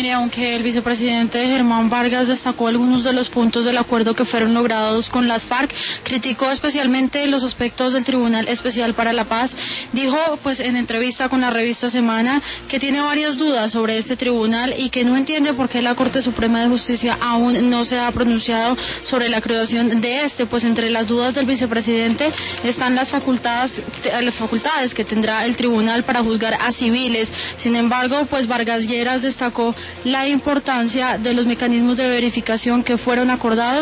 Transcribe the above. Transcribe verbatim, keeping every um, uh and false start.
Mire, aunque el vicepresidente Germán Vargas destacó algunos de los puntos del acuerdo que fueron logrados con las FARC, criticó especialmente los aspectos del Tribunal Especial para la Paz. Dijo, pues, en entrevista con la revista Semana, que tiene varias dudas sobre este tribunal y que no entiende por qué la Corte Suprema de Justicia aún no se ha pronunciado sobre la creación de este, pues entre las dudas del vicepresidente están las facultades, las facultades que tendrá el tribunal para juzgar a civiles. Sin embargo, pues Vargas Lleras destacó la importancia de los mecanismos de verificación que fueron acordados